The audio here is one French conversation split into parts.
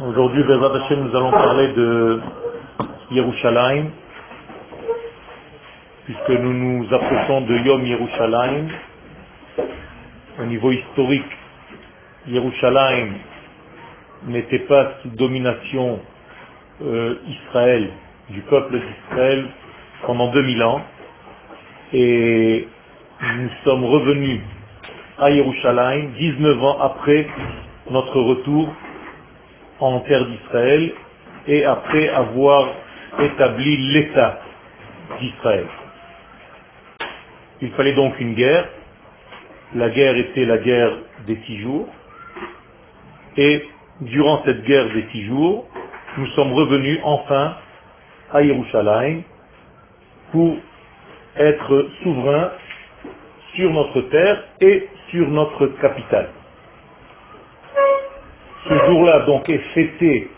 Aujourd'hui, Bezrat Hashem, nous allons parler de Yerushalayim, puisque nous nous approchons de Yom Yerushalayim. Au niveau historique, Yerushalayim n'était pas sous domination Israël, du peuple d'Israël, pendant 2000 ans. Et nous sommes revenus à Yerushalayim 19 ans après notre retour en terre d'Israël et après avoir établi l'État d'Israël. Il fallait donc une guerre. La guerre était la guerre des 6 jours. Et durant cette guerre des 6 jours, nous sommes revenus enfin à Yerushalayim pour être souverains sur notre terre et sur notre capitale. Ce jour-là donc est fêté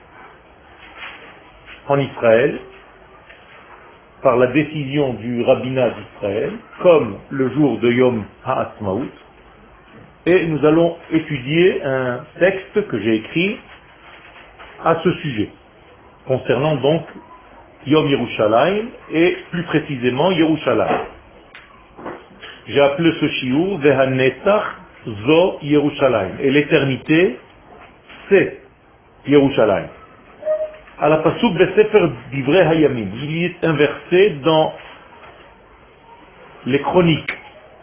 en Israël par la décision du rabbinat d'Israël comme le jour de Yom HaAtzmaut, et nous allons étudier un texte que j'ai écrit à ce sujet concernant donc Yom Yerushalayim et plus précisément Yerushalayim. J'ai appelé ce shiur Vehanetzach Zo Yerushalayim, et l'éternité c'est Yerushalayim. À la pasuk de Sefer Divrei Hayamim, il y est un verset dans les chroniques.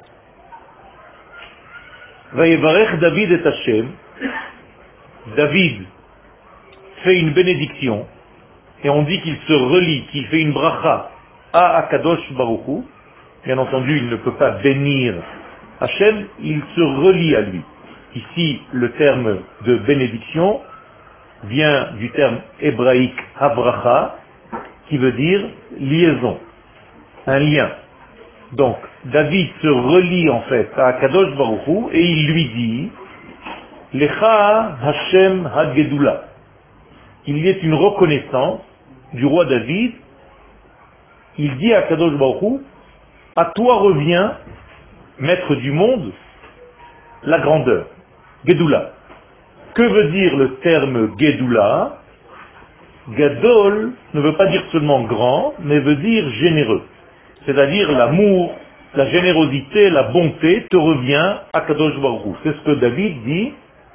Vayevarech David et Hashem. David fait une bénédiction, et on dit qu'il se relie, qu'il fait une bracha à Akadosh Baruch Hu. Bien entendu, il ne peut pas bénir Hashem, il se relie à lui. Ici, le terme de bénédiction vient du terme hébraïque habracha, qui veut dire liaison, un lien. Donc, David se relie en fait à Kadosh Baruch Hu et il lui dit Lecha Hashem Hagedula. Il y a une reconnaissance du roi David. Il dit à Kadosh Baruch Hu, à toi revient, maître du monde, la grandeur. Gedula. Que veut dire le terme Gedula? Gadol ne veut pas dire seulement grand, mais veut dire généreux. C'est-à-dire l'amour, la générosité, la bonté te revient à Kadosh Baruch Hu. C'est ce que David dit,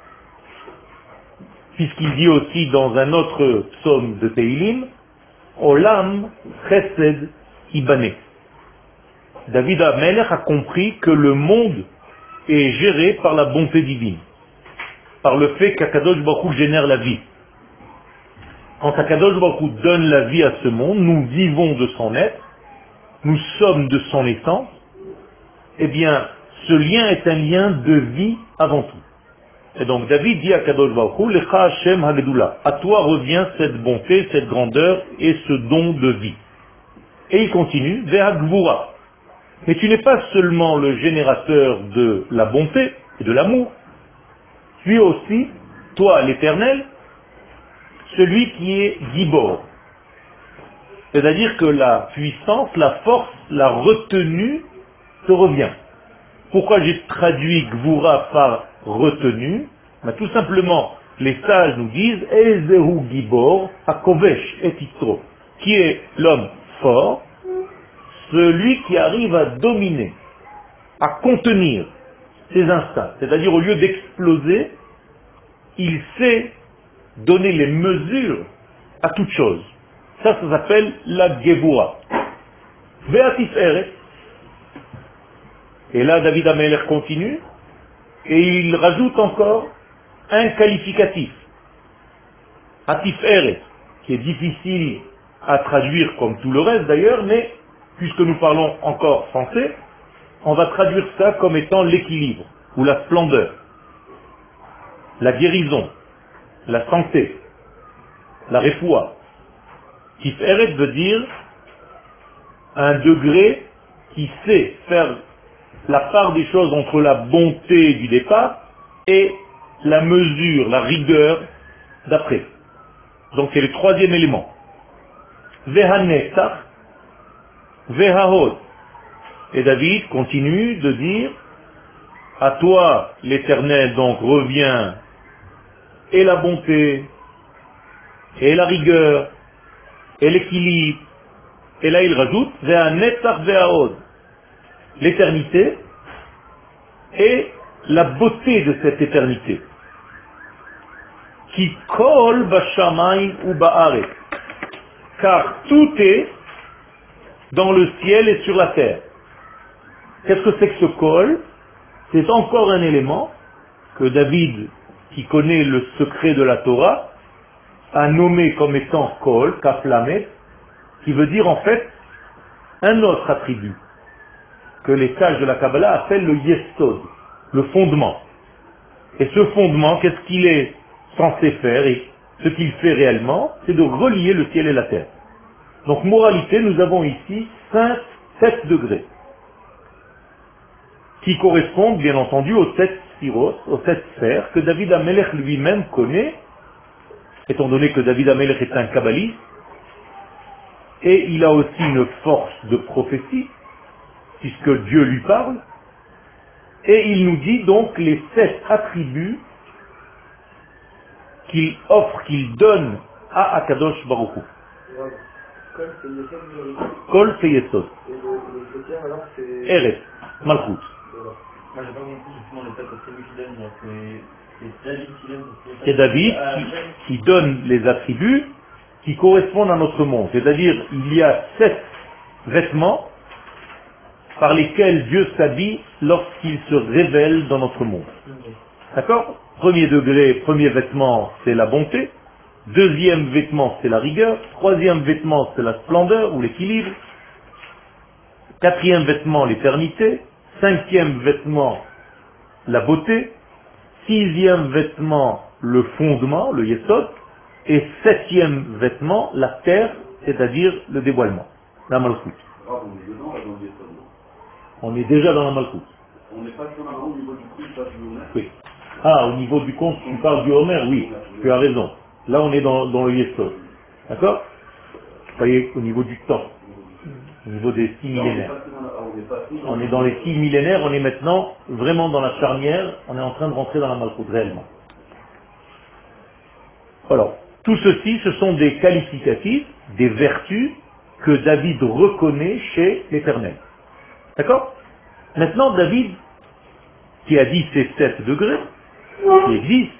puisqu'il dit aussi dans un autre psaume de Teilim, Olam Chesed Ibane. David Amelech a compris que le monde est géré par la bonté divine, par le fait qu'Akadosh Baruch Hu génère la vie. Quand Akadosh Baruch Hu donne la vie à ce monde, nous vivons de son être, nous sommes de son essence, eh bien, ce lien est un lien de vie avant tout. Et donc David dit à Akadosh Baruch Hu, Lecha Hashem Hagedula, à toi revient cette bonté, cette grandeur et ce don de vie. Et il continue, Veha Gvura. Mais tu n'es pas seulement le générateur de la bonté et de l'amour, tu es aussi, toi l'Éternel, celui qui est Gibor. C'est-à-dire que la puissance, la force, la retenue te revient. Pourquoi j'ai traduit Gvura par retenue? Tout simplement, les sages nous disent Ezehu Gibor Hakovesh et Yitro, qui est l'homme fort, celui qui arrive à dominer, à contenir ses instincts. C'est-à-dire, au lieu d'exploser, il sait donner les mesures à toute chose. Ça s'appelle la Gevura. Ve'atif Eret. Et là, David Amelech continue, et il rajoute encore un qualificatif. Atif Eret, qui est difficile à traduire comme tout le reste d'ailleurs, mais puisque nous parlons encore français, on va traduire ça comme étant l'équilibre, ou la splendeur, la guérison, la santé, la refoua. Tiferet veut dire un degré qui sait faire la part des choses entre la bonté du départ et la mesure, la rigueur d'après. Donc c'est le troisième élément. Vehanetzach, Vehahod. Et David continue de dire, à toi l'Éternel donc revient et la bonté et la rigueur, et l'équilibre. Et là il rajoute, l'éternité et la beauté de cette éternité. Qui kol bashamayim ou ba'aret. Car tout est dans le ciel et sur la terre. Qu'est-ce que c'est que ce kol? C'est encore un élément que David, qui connaît le secret de la Torah, a nommé comme étant kol, kaflamet, qui veut dire en fait un autre attribut que les sages de la Kabbalah appellent le yesod, le fondement. Et ce fondement, qu'est-ce qu'il est censé faire et ce qu'il fait réellement, c'est de relier le ciel et la terre. Donc moralité, nous avons ici 7 degrés qui correspondent bien entendu aux 7 sphiros, aux 7 sphères que David Amelech lui-même connaît, étant donné que David Amelech est un kabbaliste, et il a aussi une force de prophétie, puisque Dieu lui parle, et il nous dit donc les 7 attributs qu'il offre, qu'il donne à Akadosh Baruch Hu. Kol c'est Yesod. Et le septième alors c'est... Eretz, Malchut. Moi j'ai pas compris justement les 7 attributs qu'il donne, c'est David qui donne. C'est David qui donne les attributs qui correspondent à notre monde. C'est-à-dire, il y a 7 vêtements par lesquels Dieu s'habille lorsqu'il se révèle dans notre monde. D'accord? Premier degré, premier vêtement, c'est la bonté. Deuxième vêtement, c'est la rigueur. Troisième vêtement, c'est la splendeur ou l'équilibre. Quatrième vêtement, l'éternité. Cinquième vêtement, la beauté. Sixième vêtement, le fondement, le yesod. Et septième vêtement, la terre, c'est-à-dire le dévoilement, la malchoute. On est déjà dans la malchoute. On n'est pas sur au niveau du compte, pas du Homer. Oui. Ah, au niveau du compte, tu parles du Homer, oui, tu as raison. Là, on est dans le yesod. D'accord? Vous voyez, au niveau du temps, au niveau des 6 millénaires. On est dans les 6 millénaires, on est maintenant vraiment dans la charnière, on est en train de rentrer dans la malchoute, réellement. Alors, tout ceci, ce sont des qualificatifs, des vertus que David reconnaît chez l'Éternel. D'accord? Maintenant, David, qui a dit ces 7 degrés, qui existent,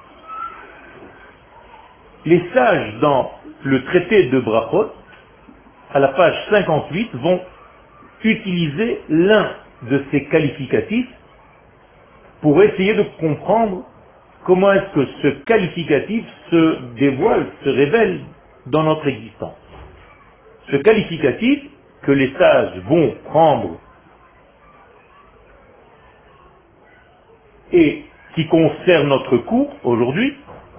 les sages dans le traité de Brachot, à la page 58, vont utiliser l'un de ces qualificatifs pour essayer de comprendre comment est-ce que ce qualificatif se dévoile, se révèle dans notre existence. Ce qualificatif que les sages vont prendre et qui concerne notre cours aujourd'hui,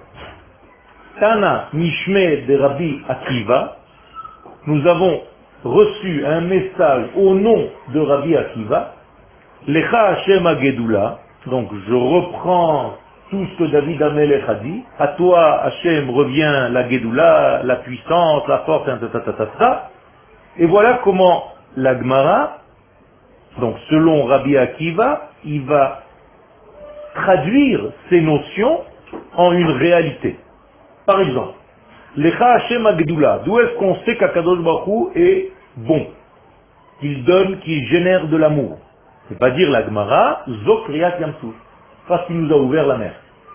Tana Mishme de Rabbi Akiva, nous avons reçu un message au nom de Rabbi Akiva, Lecha Hashem Agedula, donc je reprends tout ce que David Amelech a dit, à toi Hashem revient la Gedula, la puissance, la force, et voilà comment la Gemara, donc selon Rabbi Akiva, il va traduire ces notions en une réalité. Par exemple, Lecha Hashem Agedula, d'où est-ce qu'on sait qu'Akadosh Baruch Hu est bon, qu'il donne, qu'il génère de l'amour? C'est pas dire la Gemara, Zok Riyat Yamsuf, parce qu'il nous a ouvert la mer.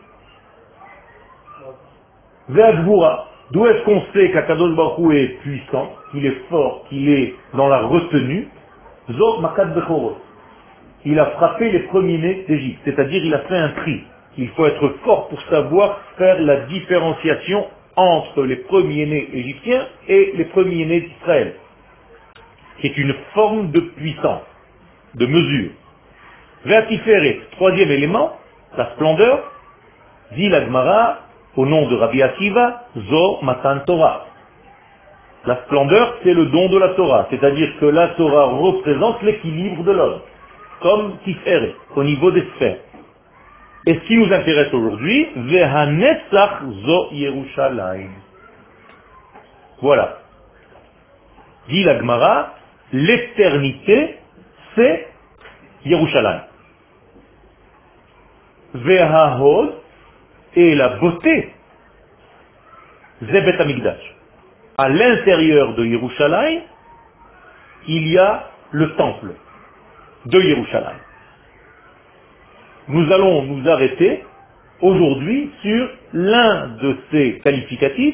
Ve'advura, d'où est-ce qu'on sait qu'Akadosh Baruch Hu est puissant, qu'il est fort, qu'il est dans la retenue? Zok Makat Bechorot. Il a frappé les premiers-nés d'Égypte, c'est-à-dire il a fait un tri. Il faut être fort pour savoir faire la différenciation entre les premiers-nés égyptiens et les premiers-nés d'Israël, qui est une forme de puissance, de mesure. Ve'atiferet, troisième élément, la splendeur, dit la Gemara, au nom de Rabbi Akiva, Zo Matan Torah. La splendeur, c'est le don de la Torah, c'est-à-dire que la Torah représente l'équilibre de l'homme, comme Tiferet, au niveau des sphères. Et ce qui nous intéresse aujourd'hui, Ve'hanetzach Zo Yerushalayim. Voilà. Dit la Gemara, l'éternité, c'est Yerushalayim. Ve'hahod, et la beauté, Zebet Amigdash. À l'intérieur de Yerushalayim, il y a le temple de Yerushalayim. Nous allons nous arrêter aujourd'hui sur l'un de ces qualificatifs,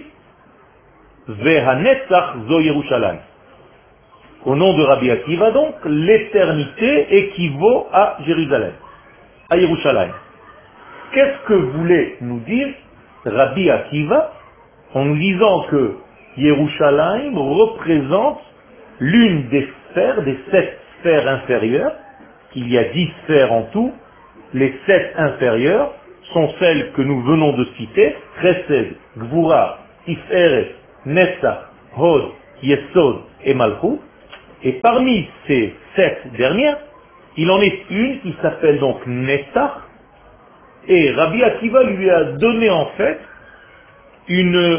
Vehanetzach Zo Yerushalayim. Au nom de Rabbi Akiva, donc, l'éternité équivaut à Jérusalem, à Yerushalayim. Qu'est-ce que voulait nous dire Rabbi Akiva en nous disant que Yerushalayim représente l'une des sphères, des 7 sphères inférieures? Il y a 10 sphères en tout. Les 7 inférieures sont celles que nous venons de citer: Chesed, Gvura, Tiferet, Netzach, Hod, Yesod et Malchut. Et parmi ces 7 dernières, il en est une qui s'appelle donc Netzach, et Rabbi Akiva lui a donné en fait une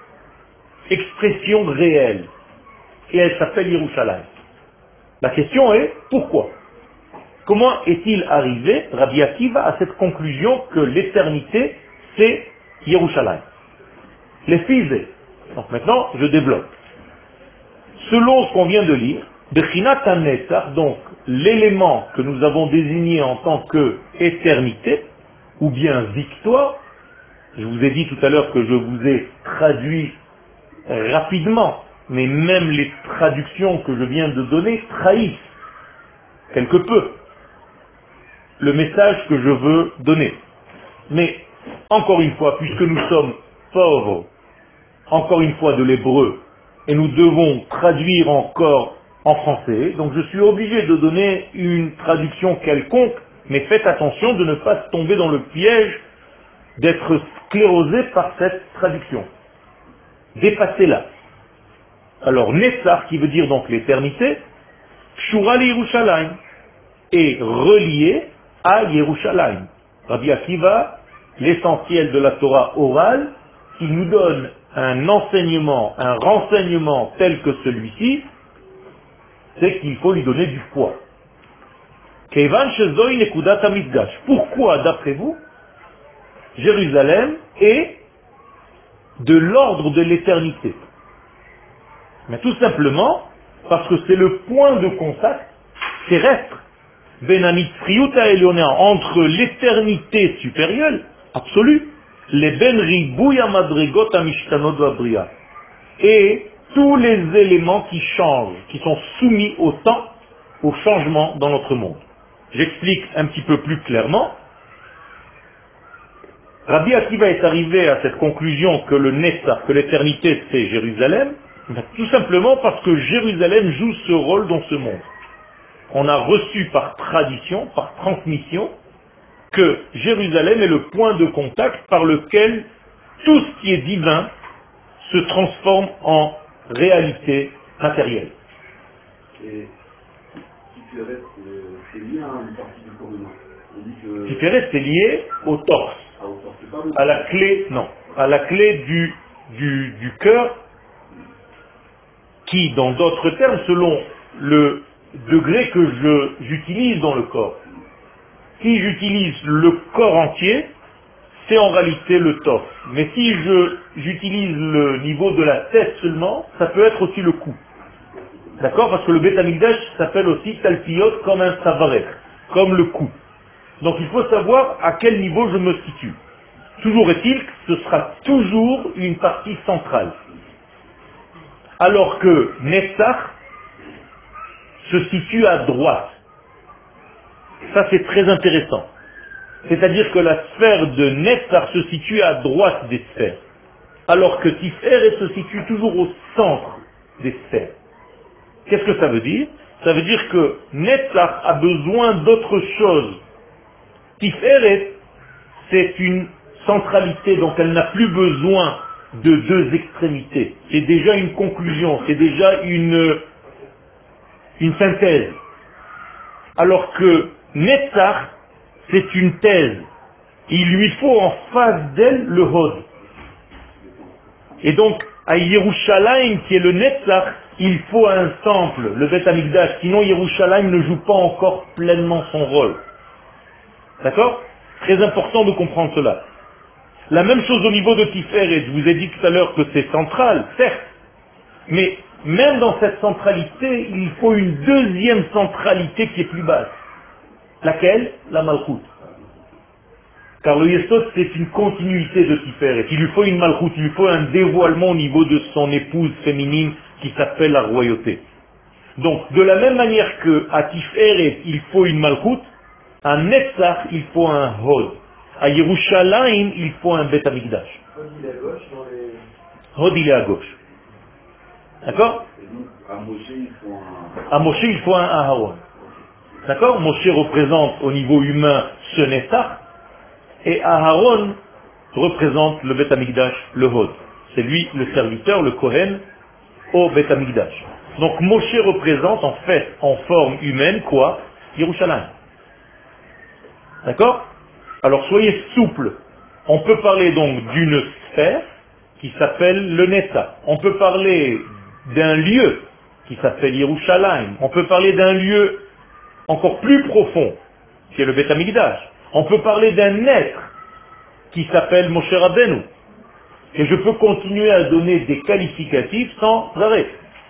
expression réelle, et elle s'appelle Yerushalayim. La question est, pourquoi? Comment est-il arrivé, Rabbi Akiva, à cette conclusion que l'éternité, c'est Yerushalayim? Les physés. Donc maintenant, je développe. Selon ce qu'on vient de lire, Bechinat HaNetzach, donc l'élément que nous avons désigné en tant que éternité, ou bien victoire, je vous ai dit tout à l'heure que je vous ai traduit rapidement, mais même les traductions que je viens de donner trahissent quelque peu le message que je veux donner. Mais, encore une fois, puisque nous sommes pauvres, encore une fois de l'hébreu, et nous devons traduire encore en français, donc je suis obligé de donner une traduction quelconque, mais faites attention de ne pas tomber dans le piège d'être sclérosé par cette traduction. Dépassez-la. Alors, Netzach, qui veut dire donc l'éternité, Shura Yerushalayim, est relié à Yerushalayim. Rabbi Akiva, l'essentiel de la Torah orale, qui nous donne un enseignement, un renseignement tel que celui-ci, c'est qu'il faut lui donner du poids. Pourquoi, d'après vous, Jérusalem est de l'ordre de l'éternité? Mais tout simplement parce que c'est le point de contact terrestre entre l'éternité supérieure, absolue, les ben ribouya madrigot amishtanot vabria, et tous les éléments qui changent, qui sont soumis au temps, au changement dans notre monde. J'explique un petit peu plus clairement. Rabbi Akiva est arrivé à cette conclusion que le Netzach, que l'éternité, c'est Jérusalem, tout simplement parce que Jérusalem joue ce rôle dans ce monde. On a reçu par tradition, par transmission, que Jérusalem est le point de contact par lequel tout ce qui est divin se transforme en réalité matérielle. Et Tiferet, c'est lié à une partie du corps humain. On dit que... Tiferet, c'est lié au torse. À la clé, non, à la clé du cœur, qui, dans d'autres termes, selon le degré que j'utilise dans le corps. Si j'utilise le corps entier, c'est en réalité le torse. Mais si j'utilise le niveau de la tête seulement, ça peut être aussi le cou. D'accord? Parce que le Beth Amikdash s'appelle aussi talpiyot, comme un savarech, comme le cou. Donc il faut savoir à quel niveau je me situe. Toujours est-il que ce sera toujours une partie centrale. Alors que Netzach se situe à droite. Ça c'est très intéressant. C'est-à-dire que la sphère de Netzach se situe à droite des sphères. Alors que Tiferet se situe toujours au centre des sphères. Qu'est-ce que ça veut dire? Ça veut dire que Netzach a besoin d'autre chose. Tiferet, c'est une centralité, donc elle n'a plus besoin de deux extrémités. C'est déjà une conclusion, c'est déjà une synthèse. Alors que Netzach, c'est une thèse. Il lui faut en face d'elle le Hod. Et donc, à Yerushalayim, qui est le Netzach, il faut un temple, le Beth Amikdash, sinon Yerushalayim ne joue pas encore pleinement son rôle. D'accord? Très important de comprendre cela. La même chose au niveau de Tiferet. Je vous ai dit tout à l'heure que c'est central, certes. Mais même dans cette centralité, il faut une deuxième centralité qui est plus basse. Laquelle? La Malchut. Car le Yesod, c'est une continuité de Tiferet. Il lui faut une Malchut, il lui faut un dévoilement au niveau de son épouse féminine qui s'appelle la royauté. Donc, de la même manière qu'à Tiferet, il faut une Malchut, à Netzach, il faut un Hod. À Yerushalayim, il faut un Bet Amikdash. Hod, il est à gauche dans les... Hod, il est à gauche. D'accord? Et donc, à Moshe, il faut un... À Moshe, il faut un Aharon. D'accord? Moshe représente au niveau humain ce Netzach, et Aharon représente le Bet Amikdash, le Hod. C'est lui le serviteur, le Kohen, au Bet Amikdash. Donc Moshe représente en fait, en forme humaine, quoi? Yerushalayim. D'accord? Alors soyez souples. On peut parler donc d'une sphère qui s'appelle le Netzach. On peut parler d'un lieu qui s'appelle Yerushalayim. On peut parler d'un lieu encore plus profond, qui est le Bet Amikdash. On peut parler d'un être qui s'appelle Moshe Rabbeinu. Et je peux continuer à donner des qualificatifs sans arrêt.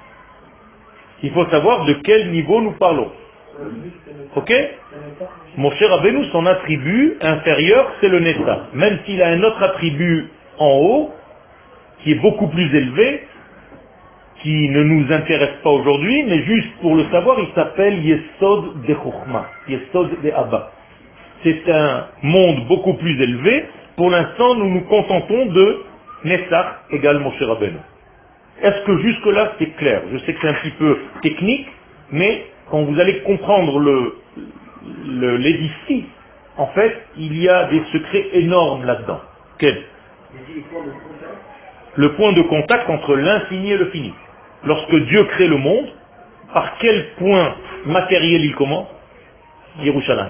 Il faut savoir de quel niveau nous parlons. Ok? Moshe Rabbeinu, son attribut inférieur, c'est le Netzach. Même s'il a un autre attribut en haut, qui est beaucoup plus élevé, qui ne nous intéresse pas aujourd'hui, mais juste pour le savoir, il s'appelle Yesod de Chokhmah, Yesod de Abba. C'est un monde beaucoup plus élevé. Pour l'instant, nous nous contentons de Netzach égale Moshe Rabbeinu. Est-ce que jusque-là c'est clair? Je sais que c'est un petit peu technique, mais quand vous allez comprendre l'édifice, en fait, il y a des secrets énormes là-dedans. Quel? Le point de contact entre l'infini et le fini. Lorsque Dieu crée le monde, par quel point matériel il commence? Yerushalayim.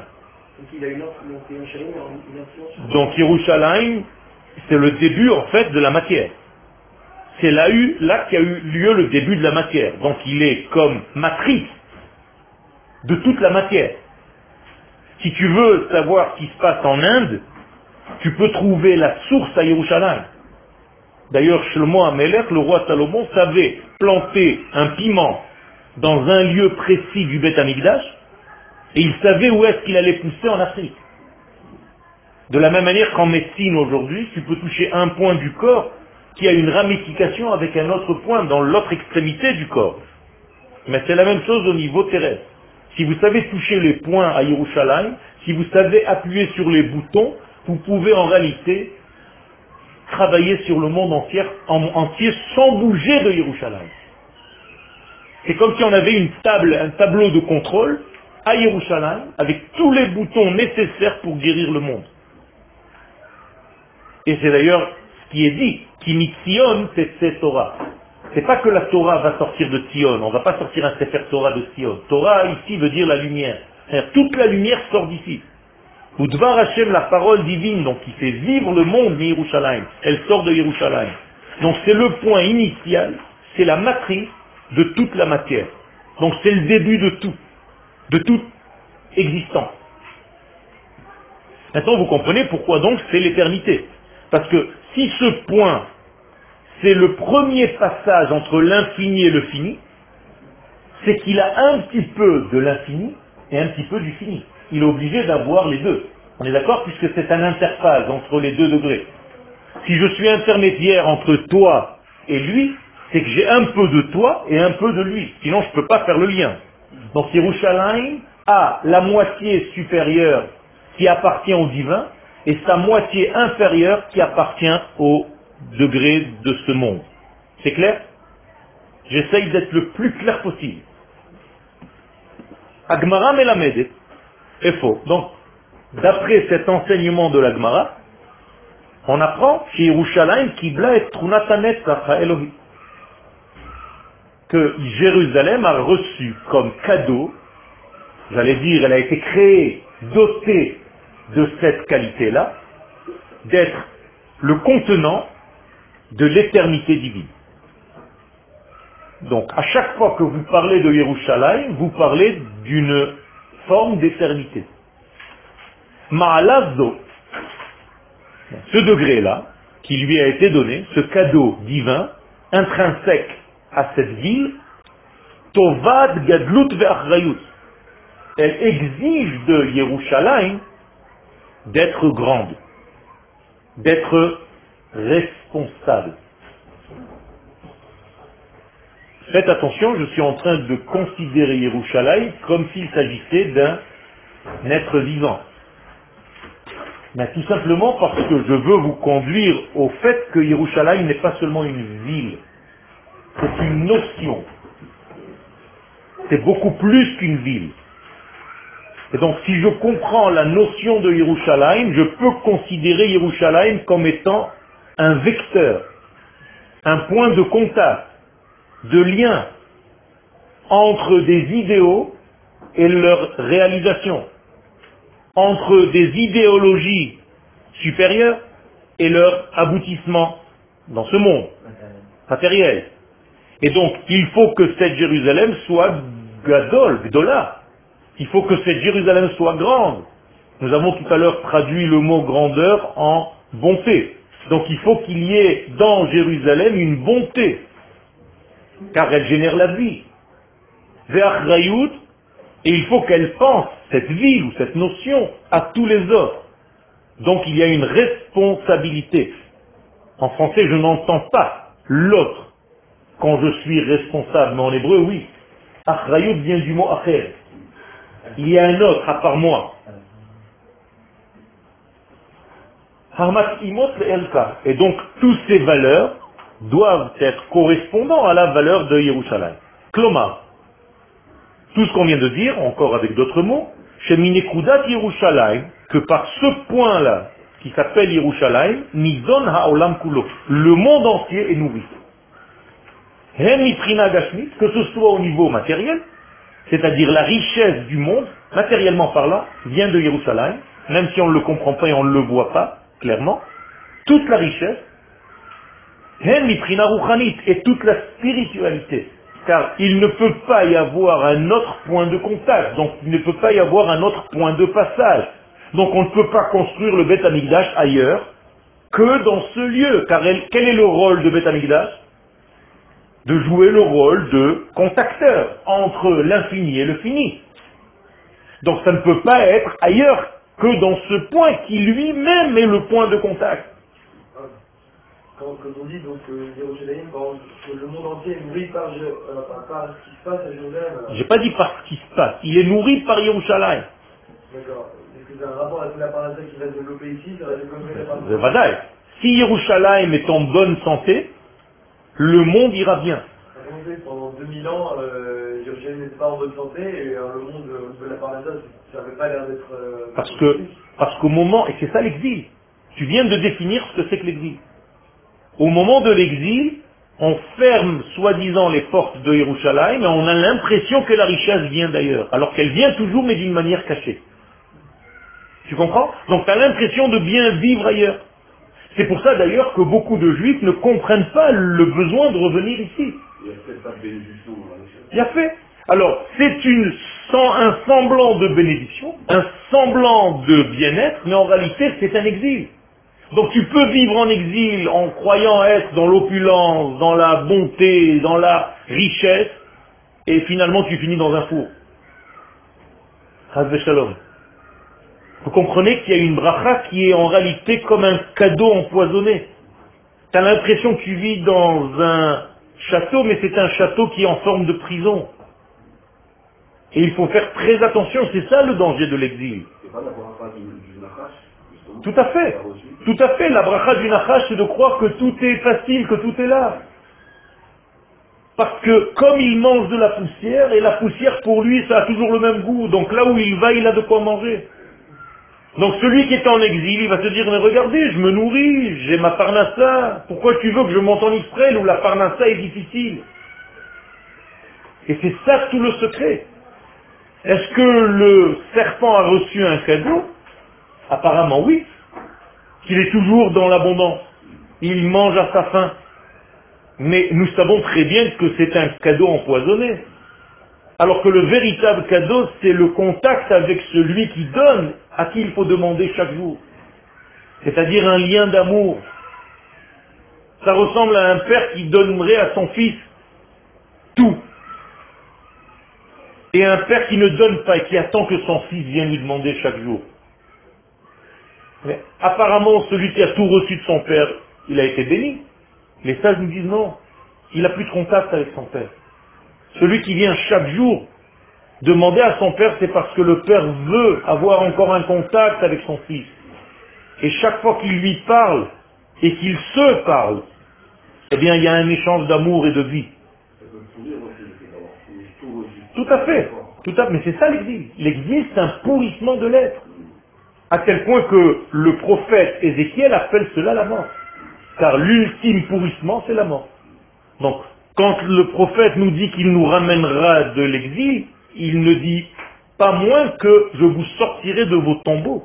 Donc Yerushalayim, c'est le début en fait de la matière. C'est là qu'a eu lieu le début de la matière. Donc il est comme matrice de toute la matière. Si tu veux savoir ce qui se passe en Inde, tu peux trouver la source à Yerushalayim. D'ailleurs, Shlomo HaMelech, le roi Salomon, savait planter un piment dans un lieu précis du Bet Amikdash, et il savait où est-ce qu'il allait pousser en Afrique. De la même manière qu'en médecine aujourd'hui, tu peux toucher un point du corps qui a une ramification avec un autre point dans l'autre extrémité du corps. Mais c'est la même chose au niveau terrestre. Si vous savez toucher les points à Yerushalayim, si vous savez appuyer sur les boutons, vous pouvez en réalité travailler sur le monde entier sans bouger de Yerushalayim. C'est comme si on avait un tableau de contrôle à Yerushalayim avec tous les boutons nécessaires pour guérir le monde. Et c'est d'ailleurs ce qui est dit, Ki Tzion Tetze Torah. C'est pas que la Torah va sortir de Tzion, on va pas sortir un Sefer Torah de Tzion. Torah ici veut dire la lumière. C'est-à-dire toute la lumière sort d'ici. Ou Dvar Hashem, la parole divine, donc qui fait vivre le monde de Yerushalayim, elle sort de Yerushalayim. Donc c'est le point initial, c'est la matrice de toute la matière. Donc c'est le début de tout, de toute existence. Maintenant vous comprenez pourquoi donc c'est l'éternité. Parce que si ce point, c'est le premier passage entre l'infini et le fini, c'est qu'il a un petit peu de l'infini et un petit peu du fini. Il est obligé d'avoir les deux. On est d'accord? Puisque c'est un interface entre les deux degrés. Si je suis intermédiaire entre toi et lui, c'est que j'ai un peu de toi et un peu de lui. Sinon, je ne peux pas faire le lien. Donc, Yerushalayim a la moitié supérieure qui appartient au divin et sa moitié inférieure qui appartient au degré de ce monde. C'est clair? J'essaye d'être le plus clair possible. Agmara Melamedet est faux. Donc, d'après cet enseignement de la Gemara, on apprend chez Yerushalayim Kibla et Trunatanet Elohim que Jérusalem a reçu comme cadeau, j'allais dire, elle a été créée, dotée de cette qualité-là, d'être le contenant de l'éternité divine. Donc, à chaque fois que vous parlez de Yerushalayim, vous parlez d'une forme d'éternité. Ma'alazo, ce degré-là, qui lui a été donné, ce cadeau divin, intrinsèque à cette ville, Tovad Gadlut Ve'achrayut. Elle exige de Yerushalayim d'être grande, d'être responsable. Faites attention, je suis en train de considérer Yerushalayim comme s'il s'agissait d'un être vivant. Mais tout simplement parce que je veux vous conduire au fait que Yerushalayim n'est pas seulement une ville, c'est une notion. C'est beaucoup plus qu'une ville. Et donc si je comprends la notion de Yerushalayim, je peux considérer Yerushalayim comme étant un vecteur, un point de contact, de lien entre des idéaux et leur réalisation, entre des idéologies supérieures et leur aboutissement dans ce monde matériel. Et donc, il faut que cette Jérusalem soit gadol, gdola. Il faut que cette Jérusalem soit grande. Nous avons tout à l'heure traduit le mot grandeur en bonté. Donc il faut qu'il y ait dans Jérusalem une bonté, car elle génère la vie. Ve'achrayut, et il faut qu'elle pense, cette ville ou cette notion, à tous les autres. Donc il y a une responsabilité. En français, je n'entends pas l'autre quand je suis responsable, mais en hébreu, oui. Achrayut vient du mot acher. Il y a un autre à part moi. Et donc, toutes ces valeurs doivent être correspondants à la valeur de Yerushalayim. Klomar, tout ce qu'on vient de dire, encore avec d'autres mots, chez Minekudat Yerushalayim, que par ce point-là, qui s'appelle Yerushalayim, Nizon Ha'olam Kulo, le monde entier est nourri. Hem Mitrina Gashmit, que ce soit au niveau matériel, c'est-à-dire la richesse du monde, matériellement parlant, vient de Yerushalayim, même si on ne le comprend pas et on ne le voit pas, clairement, toute la richesse, Hem Mitrina Ruchanit, et toute la spiritualité. Car il ne peut pas y avoir un autre point de contact, donc il ne peut pas y avoir un autre point de passage. Donc on ne peut pas construire le Beth Amikdash ailleurs que dans ce lieu. Car quel est le rôle de Beth Amikdash? De jouer le rôle de contacteur entre l'infini et le fini. Donc ça ne peut pas être ailleurs que dans ce point qui lui-même est le point de contact. Quand on dit donc Jérusalem, que le monde entier est nourri par ce qui se passe à Jérusalem. J'ai pas dit par ce qui se passe, il est nourri par Yerushalayim. D'accord. Est-ce que c'est un rapport avec la parasite qui va se développer ici? Ça va développer la parasite. C'est vadaï. Si Yerushalayim est en bonne santé, le monde ira bien. Pendant 2000 ans, Jérusalem n'était pas en bonne santé et le monde de la parasite, ça n'avait pas l'air d'être... Parce qu'au moment, et c'est ça l'exil, tu viens de définir ce que c'est que l'exil. Au moment de l'exil, on ferme soi-disant les portes de Yerushalayim et on a l'impression que la richesse vient d'ailleurs, alors qu'elle vient toujours mais d'une manière cachée. Tu comprends? Donc tu as l'impression de bien vivre ailleurs. C'est pour ça d'ailleurs que beaucoup de juifs ne comprennent pas le besoin de revenir ici. Il n'y a peut-être pas de bénédiction dans la richesse. Bien fait. Alors, c'est un semblant de bénédiction, un semblant de bien-être, mais en réalité c'est un exil. Donc tu peux vivre en exil en croyant être dans l'opulence, dans la bonté, dans la richesse, et finalement tu finis dans un four. Chas Shalom. Vous comprenez qu'il y a une bracha qui est en réalité comme un cadeau empoisonné. Tu as l'impression que tu vis dans un château, mais c'est un château qui est en forme de prison. Et il faut faire très attention, c'est ça le danger de l'exil. C'est pas la bracha du Nachash, justement. Tout à fait. Tout à fait. La bracha du Nachash, c'est de croire que tout est facile, que tout est là. Parce que comme il mange de la poussière, et la poussière pour lui, ça a toujours le même goût. Donc là où il va, il a de quoi manger. Donc celui qui est en exil, il va se dire, mais regardez, je me nourris, j'ai ma parnassa. Pourquoi tu veux que je monte en Israël où la parnassa est difficile? Et c'est ça tout le secret. Est-ce que le serpent a reçu un cadeau? Apparemment oui. Qu'il est toujours dans l'abondance. Il mange à sa faim. Mais nous savons très bien que c'est un cadeau empoisonné. Alors que le véritable cadeau, c'est le contact avec celui qui donne, à qui il faut demander chaque jour. c'est-à-dire un lien d'amour. Ça ressemble à un père qui donnerait à son fils tout. Et un père qui ne donne pas et qui attend que son fils vienne lui demander chaque jour. Mais apparemment, celui qui a tout reçu de son père, il a été béni. Les sages nous disent non, il n'a plus de contact avec son père. Celui qui vient chaque jour demander à son père, c'est parce que le père veut avoir encore un contact avec son fils. Et chaque fois qu'il lui parle, et qu'il se parle, eh bien il y a un échange d'amour et de vie. Tout à fait, mais c'est ça l'exil. L'exil, c'est un pourrissement de l'être. À tel point que le prophète Ézéchiel appelle cela la mort. Car l'ultime pourrissement, c'est la mort. Donc, quand le prophète nous dit qu'il nous ramènera de l'exil, il ne dit pas moins que je vous sortirai de vos tombeaux.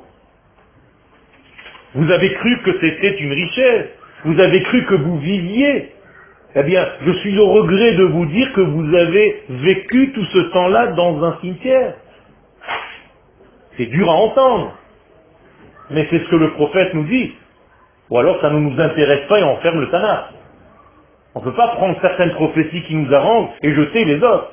Vous avez cru que c'était une richesse, vous avez cru que vous viviez. Eh bien, je suis au regret de vous dire que vous avez vécu tout ce temps-là dans un cimetière. C'est dur à entendre, mais c'est ce que le prophète nous dit. Ou alors ça ne nous intéresse pas et on ferme le Tanakh. On ne peut pas prendre certaines prophéties qui nous arrangent et jeter les autres.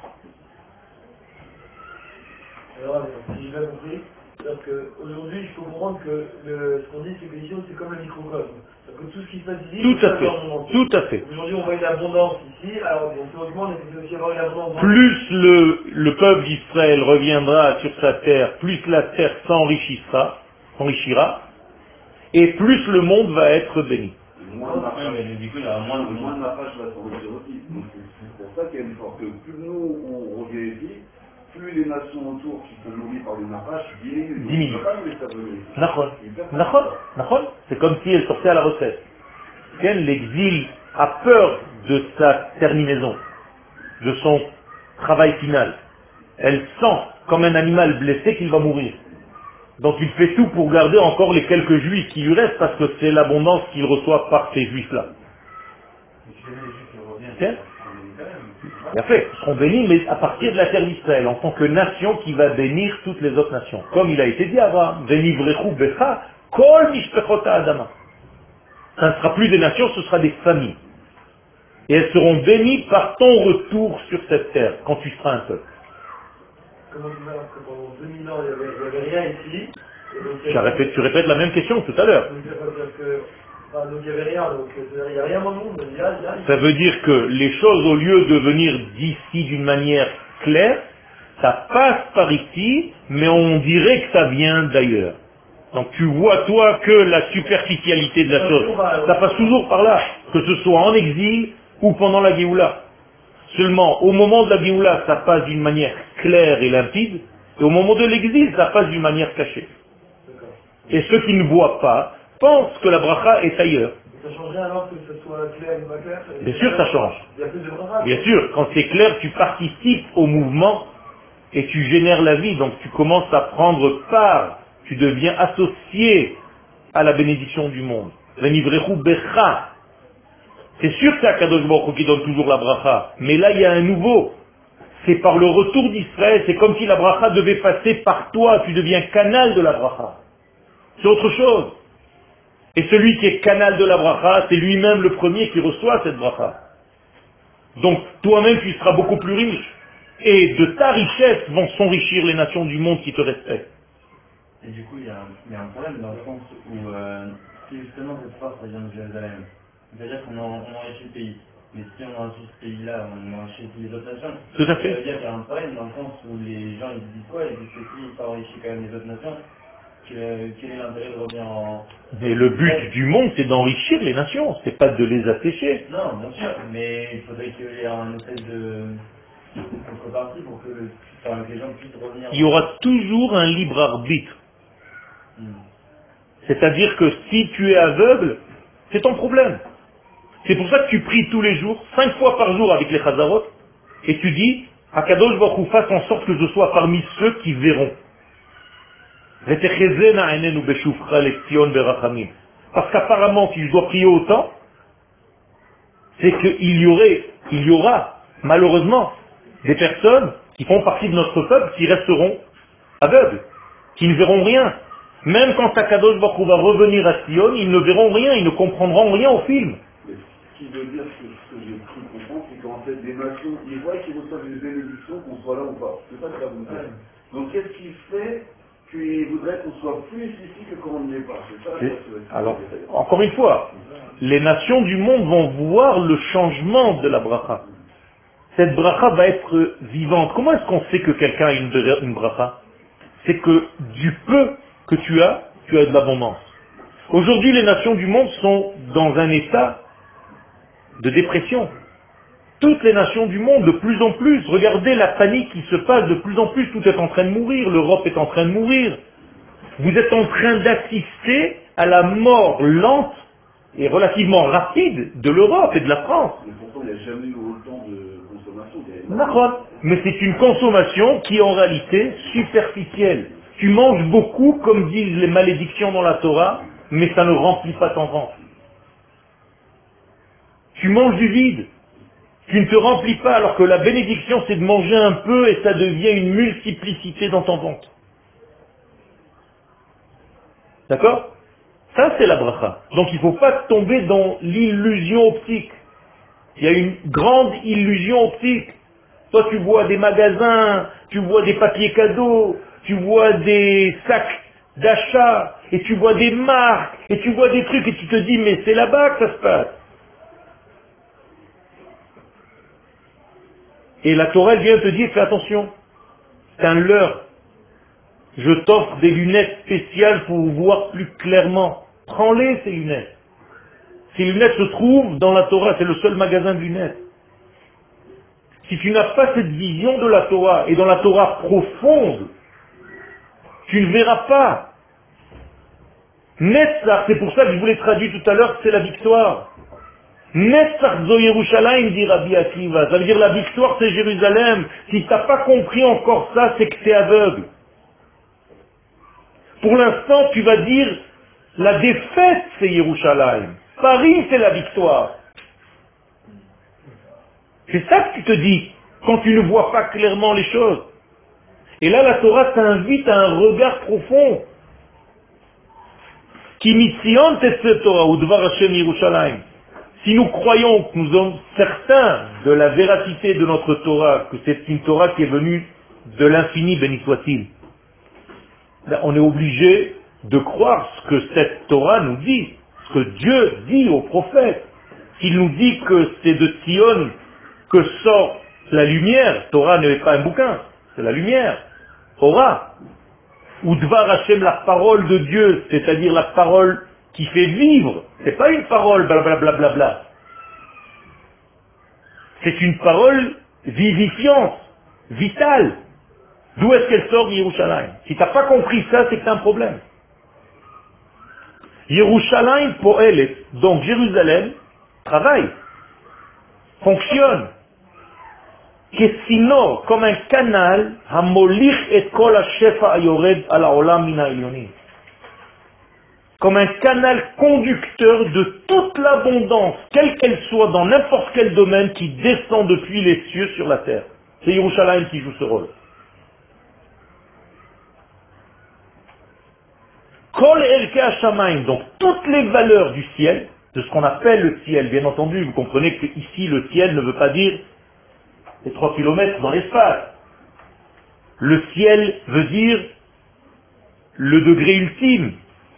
Alors, si j'ai bien compris, c'est-à-dire qu'aujourd'hui, je peux comprendre que ce qu'on dit, c'est que l'ici, c'est comme un microcosme. C'est-à-dire que tout ce qui se passe ici, tout à fait, tout à fait. Aujourd'hui, on voit une abondance ici, alors bien théoriquement, on essaie aussi d'avoir une abondance. Plus le peuple d'Israël reviendra sur sa terre, plus la terre s'enrichira, et plus le monde va être béni. Moins de nappage va s'enrichir aussi. C'est pour ça qu'il y a une sorte que plus nous on revient ici, plus les nations autour qui sont nourries par le nappage diminuent. C'est comme si elle sortait à la recette. L'exil a peur de sa terminaison, de son travail final. Elle sent, comme un animal blessé, qu'il va mourir. Donc il fait tout pour garder encore les quelques juifs qui lui restent, parce que c'est l'abondance qu'il reçoit par ces juifs-là. Bien fait, ils seront bénis, mais à partir de la terre d'Israël, en tant que nation qui va bénir toutes les autres nations. Comme il a été dit avant, Venivrechu becha, kol mishpechot ha'adama. Ça ne sera plus des nations, ce sera des familles. Et elles seront bénies par ton retour sur cette terre, quand tu seras un peuple. Comment tu vois que pendant 2000 ans, il n'y avait rien ici. Tu répètes la même question tout à l'heure. Donc il n'y avait rien, donc il n'y a rien dans le monde. Ça veut dire que les choses, au lieu de venir d'ici d'une manière claire, ça passe par ici, mais on dirait que ça vient d'ailleurs. Donc tu vois toi que la superficialité de la chose, ça passe toujours par là, que ce soit en exil ou pendant la Géoula. Seulement, au moment de la Géoula, ça passe d'une manière claire et limpide, et au moment de l'exil, ça passe d'une manière cachée. Et ceux qui ne voient pas pensent que la bracha est ailleurs. Ça changerait alors que ce soit clair ou pas clair? Bien sûr, ça change. Il y a plus de bracha. Bien sûr, quand c'est clair, tu participes au mouvement et tu génères la vie, donc tu commences à prendre part, tu deviens associé à la bénédiction du monde. Venivrechu becha. C'est sûr que c'est Akadosh Baruch Hu qui donne toujours la bracha, mais là il y a un nouveau. C'est par le retour d'Israël, c'est comme si la bracha devait passer par toi, tu deviens canal de la bracha. C'est autre chose. Et celui qui est canal de la bracha, c'est lui-même le premier qui reçoit cette bracha. Donc toi-même tu seras beaucoup plus riche. Et de ta richesse vont s'enrichir les nations du monde qui te respectent. Et du coup, il y a un problème dans le sens où si justement cette force vient de Jérusalem, c'est-à-dire qu'on enrichit le pays. Mais si on enrichit ce pays-là, on enrichit les autres nations. Tout à fait. Ça veut dire qu'il y a un problème dans le sens où les gens ils disent quoi? Ils disent que si ça enrichit quand même les autres nations, quel est l'intérêt de revenir en... Mais le but du monde, c'est d'enrichir les nations, c'est pas de les assécher. Non, bien sûr, mais il faudrait qu'il y ait un espèce de contrepartie pour que les gens puissent revenir... Il y aura toujours un libre arbitre. C'est-à-dire que si tu es aveugle, c'est ton problème. C'est pour ça que tu pries tous les jours, 5 fois par jour avec les chazarot, et tu dis, Akadosh Baruch Hu, fasse en sorte que je sois parmi ceux qui verront. Parce qu'apparemment, si je dois prier autant, c'est qu'il y aura, malheureusement, des personnes qui font partie de notre peuple qui resteront aveugles, qui ne verront rien. Même quand Akadosh Baruch Hu va revenir à Sion, ils ne verront rien, ils ne comprendront rien au film. Mais ce qui veut dire ce que j'ai cru comprendre, c'est qu'en fait, des nations, ils voient qu'ils reçoivent une bénédiction, qu'on soit là ou pas. C'est ça que ça veut dire. Donc qu'est-ce qui fait qu'ils voudraient qu'on soit plus ici que quand on n'y est pas? C'est ça, alors, encore une fois, les nations du monde vont voir le changement de la bracha. Cette bracha va être vivante. Comment est-ce qu'on sait que quelqu'un a une bracha? C'est que du peu que tu as de l'abondance. Aujourd'hui, les nations du monde sont dans un état de dépression. Toutes les nations du monde, de plus en plus, regardez la panique qui se passe de plus en plus, tout est en train de mourir, l'Europe est en train de mourir. Vous êtes en train d'assister à la mort lente et relativement rapide de l'Europe et de la France. Mais pourtant, il n'y a jamais eu autant de consommation. D'accord. Mais c'est une consommation qui est en réalité superficielle. Tu manges beaucoup, comme disent les malédictions dans la Torah, mais ça ne remplit pas ton ventre. Tu manges du vide. Tu ne te remplis pas, alors que la bénédiction, c'est de manger un peu et ça devient une multiplicité dans ton ventre. D'accord? Ça, c'est la bracha. Donc, il ne faut pas tomber dans l'illusion optique. Il y a une grande illusion optique. Toi, tu vois des magasins, tu vois des papiers cadeaux, tu vois des sacs d'achat, et tu vois des marques, et tu vois des trucs, et tu te dis, mais c'est là-bas que ça se passe. Et la Torah elle vient te dire, fais attention, c'est un leurre. Je t'offre des lunettes spéciales pour voir plus clairement. Prends-les, ces lunettes. Ces lunettes se trouvent dans la Torah, c'est le seul magasin de lunettes. Si tu n'as pas cette vision de la Torah, et dans la Torah profonde, tu ne verras pas. Netzach, c'est pour ça que je vous l'ai traduit tout à l'heure, c'est la victoire. Netzach zo Yerushalayim, dit Rabbi Akiva. Ça veut dire la victoire, c'est Jérusalem. Si tu n'as pas compris encore ça, c'est que tu es aveugle. Pour l'instant, tu vas dire, la défaite, c'est Yerushalayim. Paris, c'est la victoire. C'est ça que tu te dis, quand tu ne vois pas clairement les choses. Et là, la Torah t'invite à un regard profond. Ki mitzion tetzeh Torah, udvar Hashem Yerushalayim. Si nous croyons que nous sommes certains de la véracité de notre Torah, que c'est une Torah qui est venue de l'infini, béni soit-il, on est obligé de croire ce que cette Torah nous dit, ce que Dieu dit aux prophètes. S'il nous dit que c'est de Sion que sort la lumière, Torah n'est pas un bouquin, c'est la lumière, Torah. Ou Dvar Hashem, la parole de Dieu, c'est-à-dire la parole qui fait vivre. C'est pas une parole blablabla. C'est une parole vivifiante, vitale. D'où est-ce qu'elle sort de Yerushalayim? Si tu n'as pas compris ça, c'est que tu as un problème. Yerushalayim po'elet, donc Jérusalem, travaille, fonctionne. Kessino, comme un canal, hamolich et kol ha-shefa ayored al ha'olam min ha'elyonim. Comme un canal conducteur de toute l'abondance, quelle qu'elle soit, dans n'importe quel domaine, qui descend depuis les cieux sur la terre. C'est Yerushalayim qui joue ce rôle. Kol elke ha-shamayim, donc toutes les valeurs du ciel, de ce qu'on appelle le ciel, bien entendu, vous comprenez que ici le ciel ne veut pas dire les 3 kilomètres dans l'espace. Le ciel veut dire le degré ultime,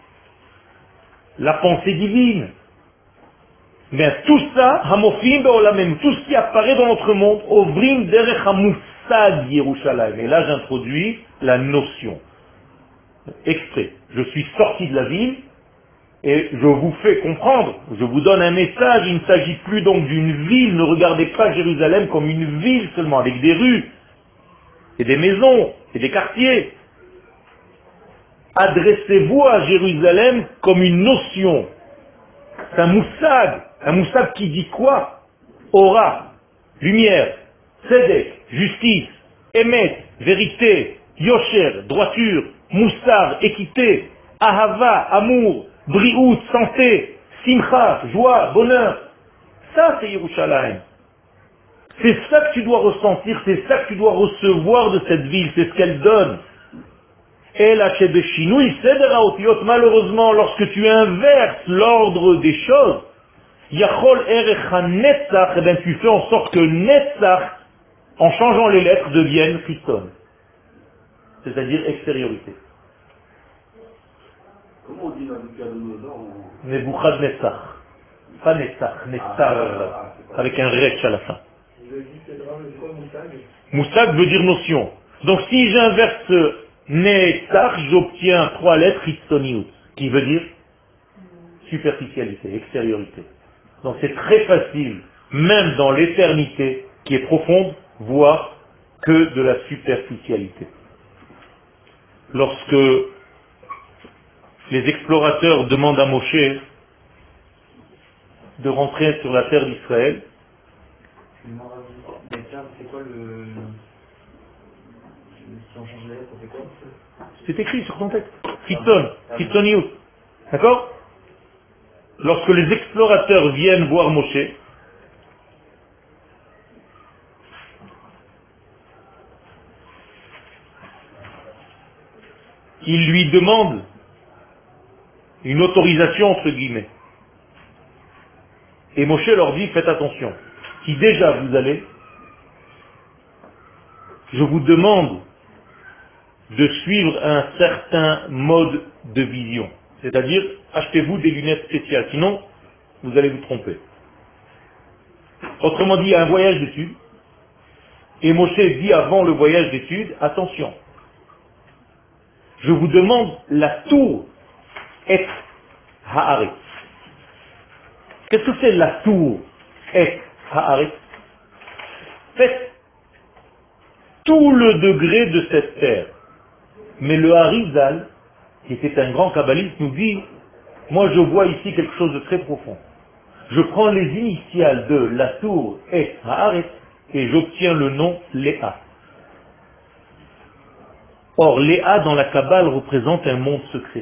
la pensée divine. Mais tout ça, hamofim be'olamenu, tout ce qui apparaît dans notre monde, ovrim derech hamussag Yerushalayim. Et là j'introduis la notion. Extrait. Je suis sorti de la ville et je vous fais comprendre, je vous donne un message, il ne s'agit plus donc d'une ville, ne regardez pas Jérusalem comme une ville seulement, avec des rues, et des maisons, et des quartiers. Adressez-vous à Jérusalem comme une notion. C'est un moussag qui dit quoi? Aura, lumière, tzedek, justice, émet, vérité, yosher, droiture, moussar, équité, ahava, amour, briout, santé, simcha, joie, bonheur. Ça, c'est Yerushalayim. C'est ça que tu dois ressentir, c'est ça que tu dois recevoir de cette ville, c'est ce qu'elle donne. Malheureusement, lorsque tu inverses l'ordre des choses, Yachol Erech HaNetzach, eh bien, tu fais en sorte que Netzach, en changeant les lettres, devienne Christon, c'est-à-dire extériorité. Comment on dit Nabucodonosor en... Nebuchadnezzar. Pas Netzach, Netzar, avec un rex à la fin. Moussag veut dire notion. Donc si j'inverse Netzach, j'obtiens 3 lettres Christonius, qui veut dire superficialité, extériorité. Donc c'est très facile, même dans l'éternité, qui est profonde, voir que de la superficialité. Lorsque les explorateurs demandent à Moshe de rentrer sur la terre d'Israël, c'est quoi le... Si on change les lettres, c'est quoi? c'est écrit sur ton texte. Chiton, Chitonius. D'accord? Lorsque les explorateurs viennent voir Moshe, ils lui demandent une autorisation entre guillemets. Et Moshe leur dit, faites attention. Si déjà vous allez, je vous demande de suivre un certain mode de vision. C'est-à-dire, achetez-vous des lunettes spéciales, sinon vous allez vous tromper. Autrement dit, il y a un voyage d'études, et Moshe dit avant le voyage d'études, attention, je vous demande la tour et haaretz. Qu'est-ce que c'est la tour et haaretz? Faites tout le degré de cette terre. Mais le Harizal, qui était un grand kabbaliste, nous dit, moi je vois ici quelque chose de très profond. Je prends les initiales de la tour et haaretz et j'obtiens le nom Léa. Or, Léa dans la Kabbale représente un monde secret.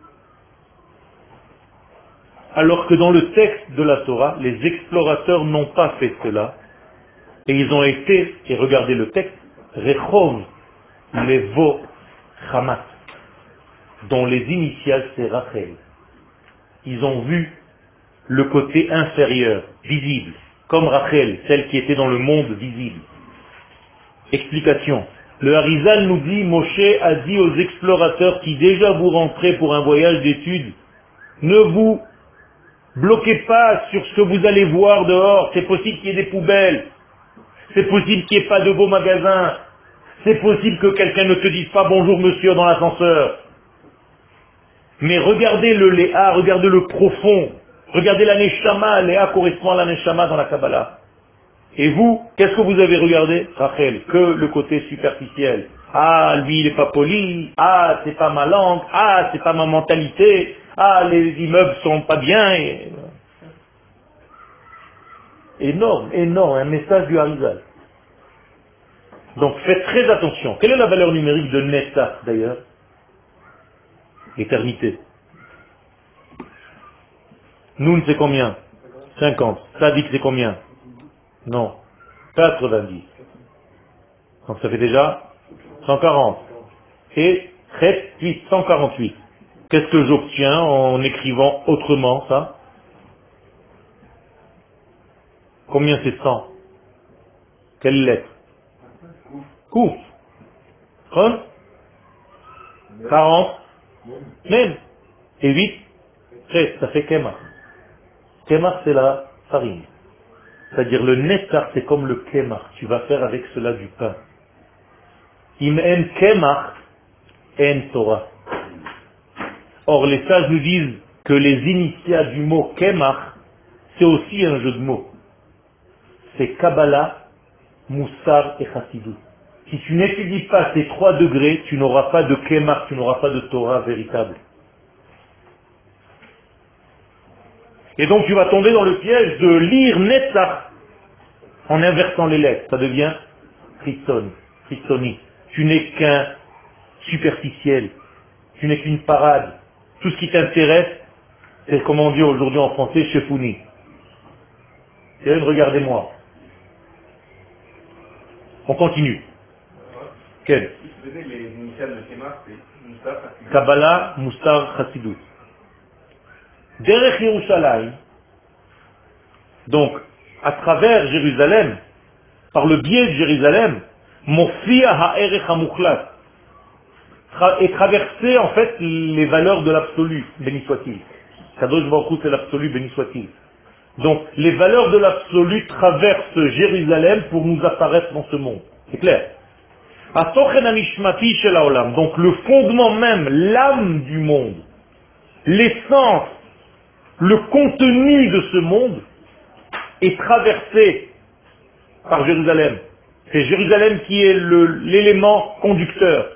Alors que dans le texte de la Torah, les explorateurs n'ont pas fait cela, et ils ont été, et regardez le texte, Rechov Levo Hamat, dont les initiales c'est Rachel. Ils ont vu le côté inférieur, visible, comme Rachel, celle qui était dans le monde visible. Explication. Le Harizal nous dit, Moshe a dit aux explorateurs, si déjà vous rentrez pour un voyage d'études, ne vous bloquez pas sur ce que vous allez voir dehors. C'est possible qu'il y ait des poubelles. C'est possible qu'il n'y ait pas de beaux magasins. C'est possible que quelqu'un ne te dise pas bonjour monsieur dans l'ascenseur. Mais regardez le Léa, regardez le profond. Regardez la Neshama. Léa correspond à la Neshama dans la Kabbalah. Et vous, qu'est-ce que vous avez regardé, Rachel? Que le côté superficiel. Ah, lui, il n'est pas poli. Ah, c'est pas ma langue. Ah, c'est pas ma mentalité. Ah, les immeubles sont pas bien. Énorme, énorme, un message du Harizal. Donc faites très attention. Quelle est la valeur numérique de Netzach d'ailleurs? Éternité. Noun c'est combien? 50. Sadik c'est combien? Non. 90. Donc ça fait déjà 140. Et 8, 148. Qu'est-ce que j'obtiens en écrivant autrement ça? Combien c'est 100? Quelle lettre? Kouf. 40. Même. Et 8. 13. Ça fait Kemar. Kemar c'est la farine. C'est-à-dire le nectar c'est comme le Kemar. Tu vas faire avec cela du pain. Im en Kemar en Torah. Or les sages nous disent que les initiales du mot Kemar c'est aussi un jeu de mots. C'est Kabbalah, Moussar et Chassidut. Si tu n'étudies pas ces 3 degrés, tu n'auras pas de Kemar, tu n'auras pas de Torah véritable. Et donc tu vas tomber dans le piège de lire Netzach en inversant les lettres. Ça devient Christon, Christoni. Tu n'es qu'un superficiel, tu n'es qu'une parade. Tout ce qui t'intéresse, c'est comme on dit aujourd'hui en français, chefouni. C'est regardez-moi. On continue. Quel Vous savez, les initiales de Shema, c'est Moussa, Kabbalah, Musar, Chassidut. Derech Yerushalayim, donc à travers Jérusalem, par le biais de Jérusalem, Mofia Ha'erech HaMuchlat, est traversé en fait les valeurs de l'absolu, béni soit-il. Kadosh Baruch Hu, c'est l'absolu, béni soit-il. Donc les valeurs de l'absolu traversent Jérusalem pour nous apparaître dans ce monde. C'est clair. Donc le fondement même, l'âme du monde, l'essence, le contenu de ce monde est traversé par Jérusalem. C'est Jérusalem qui est l'élément conducteur.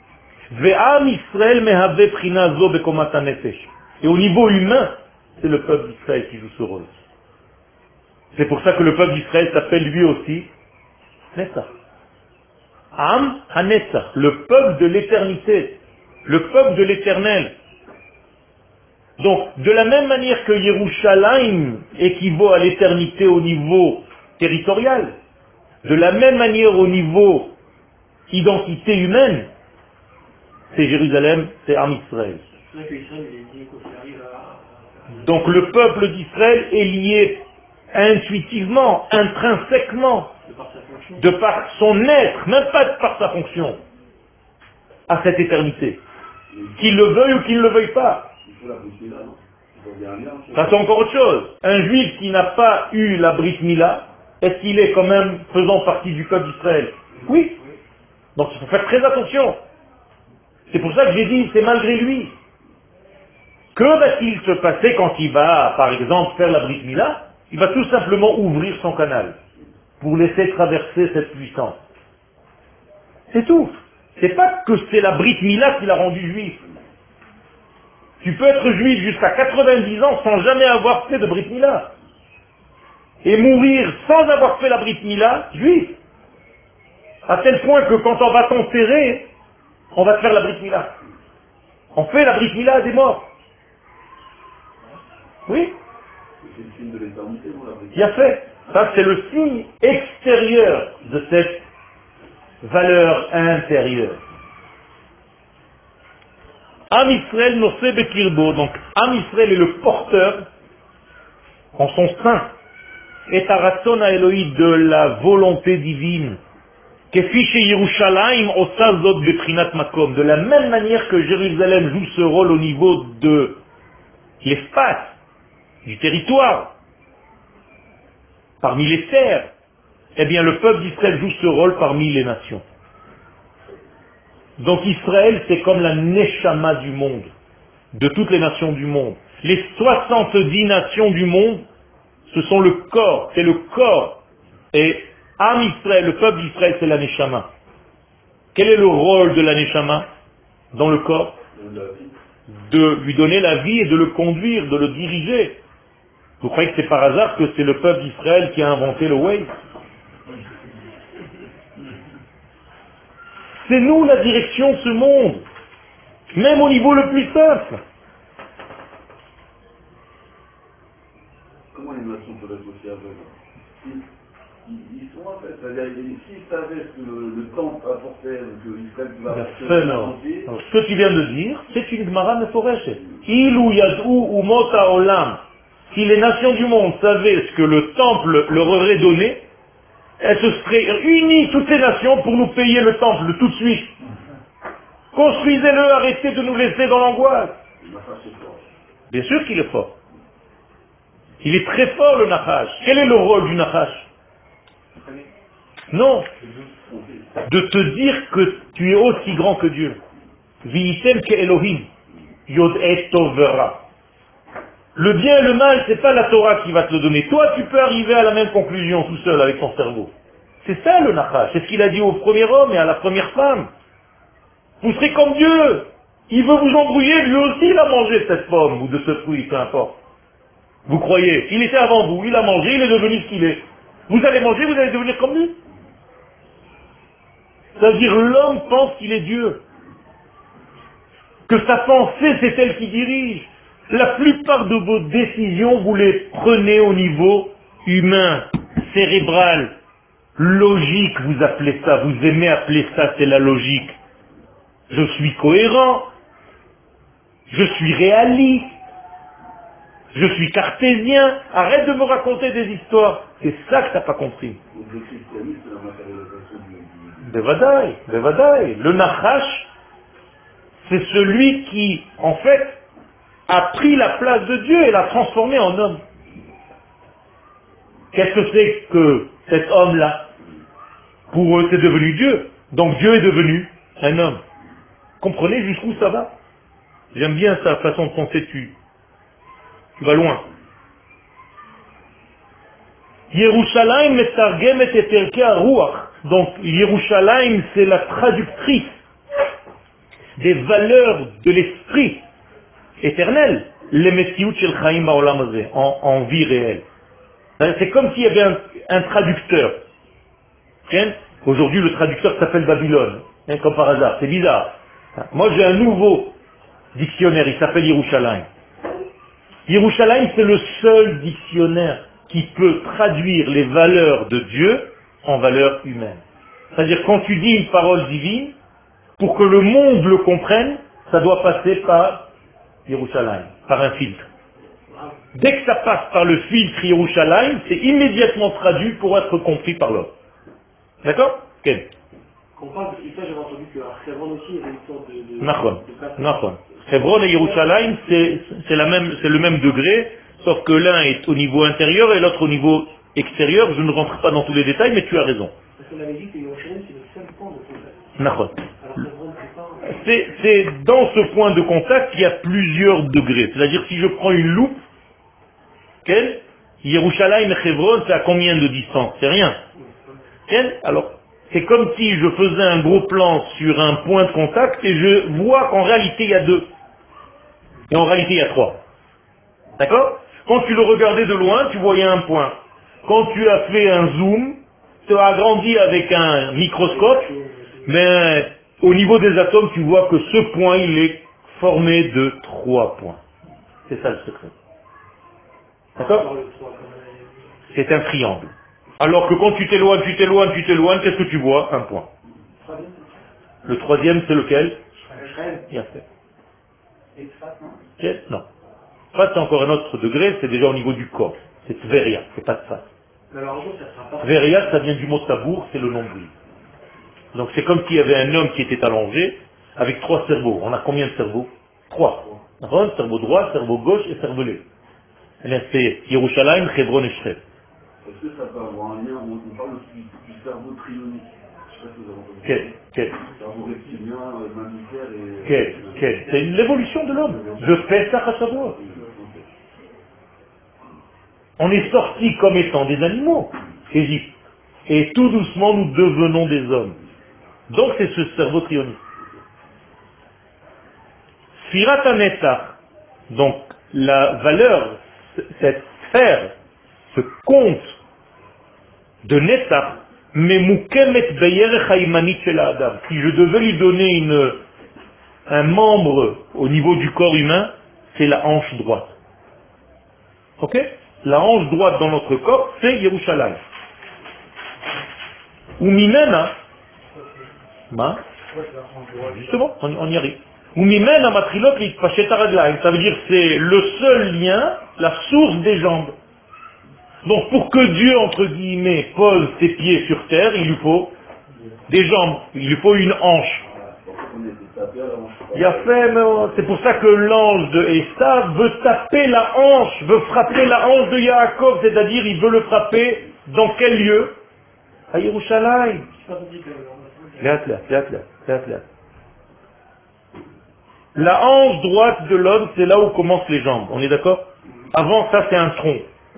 Et au niveau humain, c'est le peuple d'Israël qui joue ce rôle. C'est pour ça que le peuple d'Israël s'appelle lui aussi Netzach. Am HaNetzach, le peuple de l'éternité, le peuple de l'éternel. Donc, de la même manière que Yerushalayim équivaut à l'éternité au niveau territorial, de la même manière au niveau identité humaine, c'est Jérusalem, c'est Am Israël. Donc le peuple d'Israël est lié intuitivement, intrinsèquement, de par son être, même pas par sa fonction, à cette éternité. Qu'il le veuille ou qu'il ne le veuille pas. Ça c'est encore autre chose. Un juif qui n'a pas eu la Brit Mila, est-ce qu'il est quand même faisant partie du peuple d'Israël? Oui. Donc il faut faire très attention. C'est pour ça que j'ai dit, c'est malgré lui. Que va-t-il se passer quand il va, par exemple, faire la Brit Mila? Il va tout simplement ouvrir son canal pour laisser traverser cette puissance. C'est tout. C'est pas que c'est la Brit Mila qui l'a rendu juif. Tu peux être juif jusqu'à 90 ans sans jamais avoir fait de Brit Mila. Et mourir sans avoir fait la Brit Mila, juif. À tel point que quand on va t'enterrer, on va te faire la Brit Mila. On fait la Brit Mila à des morts. Oui. C'est le signe de l'éternité, vous l'avez dit. Bien fait. Ça, c'est le signe extérieur de cette valeur intérieure. Am Israël nosé bekirbo. Donc, Am Israël est le porteur en son sein. Et Aratzon Elohim de la volonté divine. Kefiche Yerushalayim osazot beprinat makom. De la même manière que Jérusalem joue ce rôle au niveau de l'espace, du territoire, parmi les terres, eh bien le peuple d'Israël joue ce rôle parmi les nations. Donc Israël, c'est comme la neshama du monde, de toutes les nations du monde. Les 70 nations du monde, ce sont le corps, c'est le corps. Et Am Israël, le peuple d'Israël, c'est la neshama. Quel est le rôle de la neshama dans le corps? De lui donner la vie et de le conduire, de le diriger. Vous croyez que c'est par hasard que c'est le peuple d'Israël qui a inventé le Waze? C'est nous la direction de ce monde, même au niveau le plus simple. Comment les nations peuvent être aussi aveugles? Ils sont aveugles. C'est-à-dire, s'ils savaient que le temple apportait, que Israël va apporter entier. Alors, ce que tu viens de dire, c'est une Gemara meforeshet. Ilu yadou umota olam. Si les nations du monde savaient ce que le temple leur aurait donné, elles se seraient unies, toutes ces nations, pour nous payer le temple tout de suite. Construisez-le, arrêtez de nous laisser dans l'angoisse. Bien sûr qu'il est fort. Il est très fort, le Nachash. Quel est le rôle du Nachash? Non. De te dire que tu es aussi grand que Dieu. Vi'item ke Elohim. Yod et tovera. Le bien et le mal, c'est pas la Torah qui va te le donner. Toi, tu peux arriver à la même conclusion tout seul avec ton cerveau. C'est ça le Nachash. C'est ce qu'il a dit au premier homme et à la première femme. Vous serez comme Dieu. Il veut vous embrouiller. Lui aussi, il a mangé de cette pomme ou de ce fruit, peu importe. Vous croyez? Il était avant vous. Il a mangé. Il est devenu ce qu'il est. Vous allez manger, vous allez devenir comme lui. C'est-à-dire l'homme pense qu'il est Dieu. Que sa pensée, c'est elle qui dirige. La plupart de vos décisions, vous les prenez au niveau humain, cérébral. Logique, vous appelez ça, vous aimez appeler ça, c'est la logique. Je suis cohérent, je suis réaliste, je suis cartésien. Arrête de me raconter des histoires. C'est ça que tu n'as pas compris. Le christianisme, c'est la matérialisation du... Bevadaï, Bevadaï. Le Nachash, c'est celui qui, en fait, a pris la place de Dieu et l'a transformé en homme. Qu'est-ce que c'est que cet homme-là? Pour eux, c'est devenu Dieu. Donc Dieu est devenu un homme. Comprenez jusqu'où ça va? J'aime bien sa façon de penser, tu vas loin. Yerushalayim metargemet et perkei haruach. Donc Yerushalayim, c'est la traductrice des valeurs de l'esprit éternel, les Messiut shel Chaim ba'olam hazeh, en vie réelle. C'est comme s'il y avait un traducteur. Aujourd'hui, le traducteur s'appelle Babylone, comme par hasard. C'est bizarre. Moi, j'ai un nouveau dictionnaire, il s'appelle Yerushalayim. Yerushalayim, c'est le seul dictionnaire qui peut traduire les valeurs de Dieu en valeurs humaines. C'est-à-dire, quand tu dis une parole divine, pour que le monde le comprenne, ça doit passer par Yerushalayim, par un filtre. Dès que ça passe par le filtre Yerushalayim, c'est immédiatement traduit pour être compris par l'homme. D'accord? Quel? Quand on parle de ça, j'avais entendu qu'à Hebron aussi, il y avait une sorte de... Nachon. Hebron et Yerushalayim, c'est le même degré, sauf que l'un est au niveau intérieur et l'autre au niveau extérieur. Je ne rentre pas dans tous les détails, mais tu as raison. Parce qu'on avait dit que Yerushalayim, c'est le seul point de contact. Nachon. Alors Hebron, c'est pas... C'est dans ce point de contact qu'il y a plusieurs degrés. C'est-à-dire, si je prends une loupe, quel? Yerushalayim et Hebron, c'est à combien de distance? C'est rien. Quel? Alors, c'est comme si je faisais un gros plan sur un point de contact et je vois qu'en réalité il y a deux. Et en réalité il y a trois. D'accord? Quand tu le regardais de loin, tu voyais un point. Quand tu as fait un zoom, tu as agrandi avec un microscope, mais au niveau des atomes, tu vois que ce point, il est formé de 3 points. C'est ça le secret. D'accord? C'est un triangle. Alors que quand tu t'éloignes, qu'est-ce que tu vois? Un point. Le troisième, c'est lequel? Non. Fat, c'est encore un autre degré, c'est déjà au niveau du corps. C'est Tveria, c'est pas de Fat. Tveria, ça vient du mot tabour, c'est le nombril. Donc c'est comme s'il y avait un homme qui était allongé avec 3 cerveaux. On a combien de cerveaux? 3. Cerveau droit, cerveau gauche et cervelet. C'est Yerushalayim, Hebron et Shrem. Est-ce que ça peut avoir un lien? On parle aussi du cerveau trionique. Je sais pas si vous avez entendu. Quel? Cerveau reptilien, mammifère et... C'est l'évolution de l'homme. Je fais ça à savoir. On est sortis comme étant des animaux, Égypte. Et tout doucement, nous devenons des hommes. Donc c'est ce cerveau trionique. Sfirat HaNetzach, donc la valeur, cette sphère, ce compte de Netzach, Memukemet Beyerech Haïmanit Shel Adam. Si je devais lui donner un membre au niveau du corps humain, c'est la hanche droite. Ok? La hanche droite dans notre corps, c'est Yerushalayim. Ou Mimena, justement, on y arrive. Ou Mimena Matrilot Litpashet Haraglaim. Ça veut dire c'est le seul lien, la source des jambes. Donc pour que Dieu, entre guillemets, pose ses pieds sur terre, il lui faut des jambes, il lui faut une hanche. Il a fait, c'est pour ça que l'ange de Esav veut taper la hanche, veut frapper la hanche de Yaakov, c'est-à-dire il veut le frapper dans quel lieu? À Yerushalayim. La hanche droite de l'homme, c'est là où commencent les jambes, on est d'accord? Avant ça, c'est un tronc.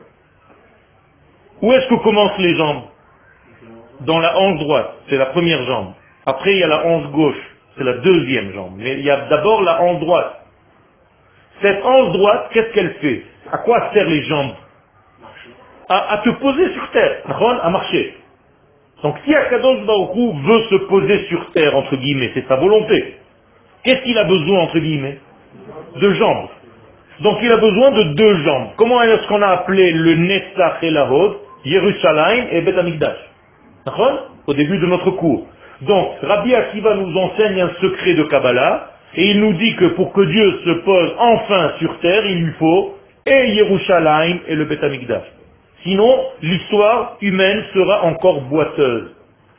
Où est-ce que commencent les jambes? Dans la hanche droite, c'est la première jambe. Après, il y a la hanche gauche, c'est la deuxième jambe. Mais il y a d'abord la hanche droite. Cette hanche droite, qu'est-ce qu'elle fait? À quoi servent les jambes? À te poser sur terre, à marcher. Donc si Akadosh Baruch Hu veut se poser sur terre, entre guillemets, c'est sa volonté. Qu'est-ce qu'il a besoin, entre guillemets? De jambes. Donc il a besoin de 2 jambes. Comment est-ce qu'on a appelé le Netzach et la Hod? Yerushalayim et Bet Amikdash. D'accord? Au début de notre cours. Donc, Rabbi Akiva nous enseigne un secret de Kabbalah, et il nous dit que pour que Dieu se pose enfin sur terre, il lui faut et Yerushalayim et le Beth Amikdash. Sinon, l'histoire humaine sera encore boiteuse.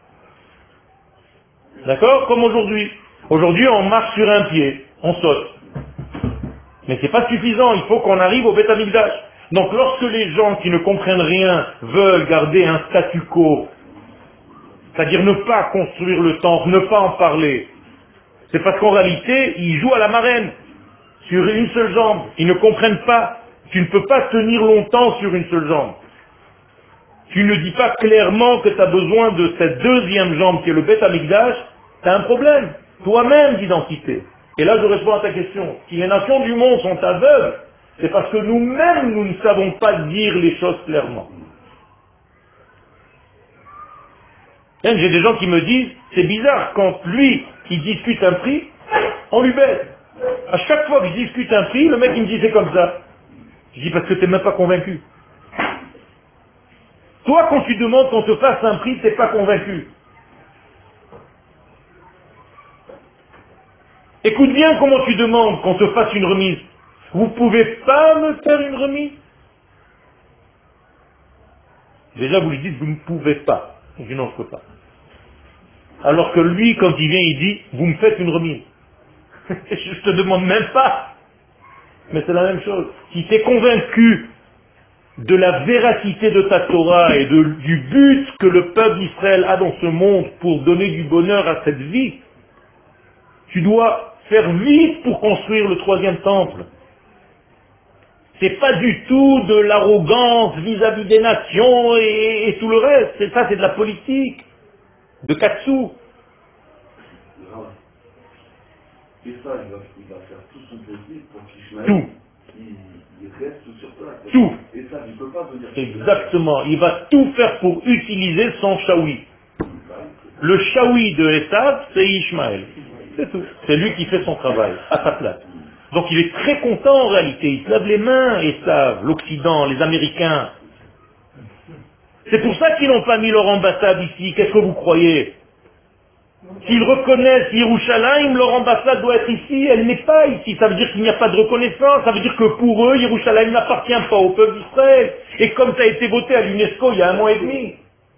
D'accord? Comme aujourd'hui. Aujourd'hui, on marche sur un pied, on saute. Mais c'est pas suffisant, il faut qu'on arrive au Beth Amikdash. Donc lorsque les gens qui ne comprennent rien veulent garder un statu quo, c'est-à-dire ne pas construire le temple, ne pas en parler, c'est parce qu'en réalité, ils jouent à la marraine, sur une seule jambe. Ils ne comprennent pas. Tu ne peux pas tenir longtemps sur une seule jambe. Tu ne dis pas clairement que tu as besoin de cette deuxième jambe qui est le Beth Amikdash, tu as un problème, toi-même d'identité. Et là je réponds à ta question. Si les nations du monde sont aveugles, c'est parce que nous-mêmes nous ne savons pas dire les choses clairement. J'ai des gens qui me disent, c'est bizarre, quand lui, il discute un prix, on lui baisse. À chaque fois que je discute un prix, le mec il me dit c'est comme ça. Je dis parce que tu n'es même pas convaincu. Toi, quand tu demandes qu'on te fasse un prix, tu n'es pas convaincu. Écoute bien comment tu demandes qu'on te fasse une remise. Vous pouvez pas me faire une remise? Déjà, vous lui dites, vous ne pouvez pas. Je dis non, je ne peux pas. Alors que lui, quand il vient, il dit, vous me faites une remise. Je te demande même pas. Mais c'est la même chose. Si tu es convaincu de la véracité de ta Torah et du but que le peuple d'Israël a dans ce monde pour donner du bonheur à cette vie, tu dois faire vite pour construire le troisième temple. C'est pas du tout de l'arrogance vis-à-vis des nations et tout le reste. C'est de la politique, de Katsou. Et ça, il va faire tout son possible pour qu'Ishmaël Tout. Il reste sur place. Tout. Et ça, il ne peut pas venir. Exactement. Il va tout faire pour utiliser son shawi. Le shawi de Esav, c'est Ishmaël. C'est tout. C'est lui qui fait son travail, à sa place. Donc il est très content en réalité. Il se lave les mains, Esav, l'Occident, les Américains. C'est pour ça qu'ils n'ont pas mis leur ambassade ici. Qu'est-ce que vous croyez? S'ils reconnaissent Yerushalayim, leur ambassade doit être ici, elle n'est pas ici. Ça veut dire qu'il n'y a pas de reconnaissance, ça veut dire que pour eux, Yerushalayim n'appartient pas au peuple d'Israël. Et comme ça a été voté à l'UNESCO il y a 1 mois et demi.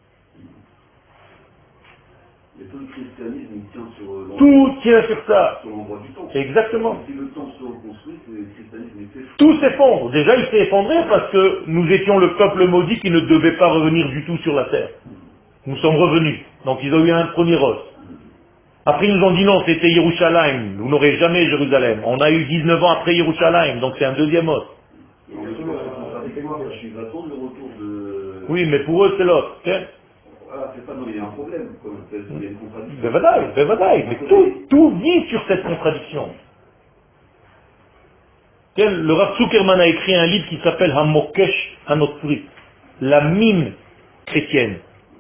Et tout le christianisme, il tient sur Tout tient sur ça. sur l'endroit du temple. Exactement. Si le temple se reconstruit, c'est le christianisme s'effondre. Tout s'effondre. Déjà, il s'est effondré parce que nous étions le peuple maudit qui ne devait pas revenir du tout sur la terre. Nous sommes revenus. Donc ils ont eu un premier os. Après, ils nous ont dit non, c'était Yerushalayim. Vous n'aurez jamais Jérusalem. On a eu 19 ans après Yerushalayim, donc c'est un deuxième os. Je suis attendre le retour de... Oui, mais pour eux, c'est l'autre. Ah, c'est pas, non, il y a un problème. Il y a une contradiction. Bevadaï. Mais tout vit sur cette contradiction. Le Rav Zuckerman a écrit un livre qui s'appelle Hamokesh Hanotri, la mine chrétienne.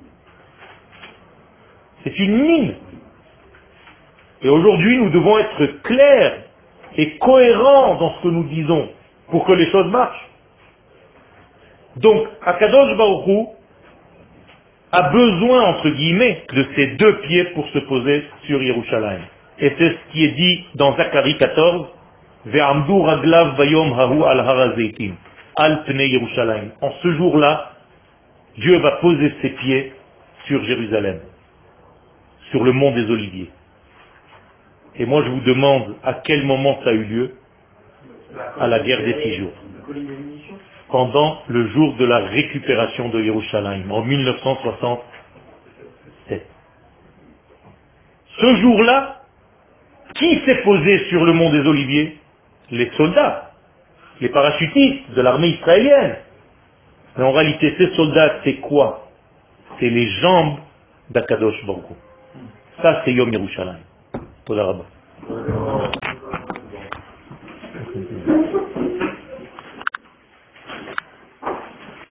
C'est une mine. Et aujourd'hui, nous devons être clairs et cohérents dans ce que nous disons pour que les choses marchent. Donc, Akadosh Baruch Hu a besoin, entre guillemets, de ces 2 pieds pour se poser sur Yerushalayim. Et c'est ce qui est dit dans Zacharie 14, Ve'amdu raglav bayom hahu al harazeitim, al pnei Yerushalayim. En ce jour-là, Dieu va poser ses pieds sur Jérusalem, sur le mont des Oliviers. Et moi je vous demande à quel moment ça a eu lieu? À la guerre des 6 jours. Pendant le jour de la récupération de Yerushalayim, en 1967. Ce jour-là, qui s'est posé sur le mont des Oliviers? Les soldats, les parachutistes de l'armée israélienne. Mais en réalité, ces soldats, c'est quoi? C'est les jambes d'Akadosh Baruch Hu. Ça, c'est Yom Yerushalayim. Toda Rabba.